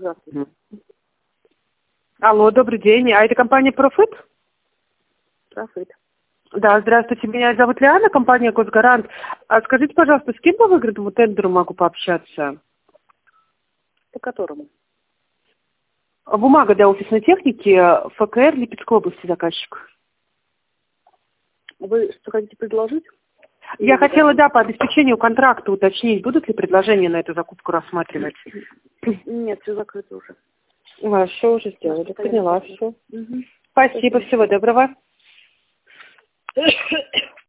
Здравствуйте. Алло, добрый день. А это компания Profit? Здравствуйте. Да, здравствуйте. Меня зовут Лиана, компания Госгарант. А скажите, пожалуйста, с кем по выигранному тендеру могу пообщаться? По которому? Бумага для офисной техники, ФКР Липецкой области заказчик. Вы что хотите предложить? Я хотела, да, по обеспечению контракта уточнить, будут ли предложения на эту закупку рассматривать? Нет, все закрыто уже. Все уже сделали, поняла, все. Угу. Спасибо, всего доброго.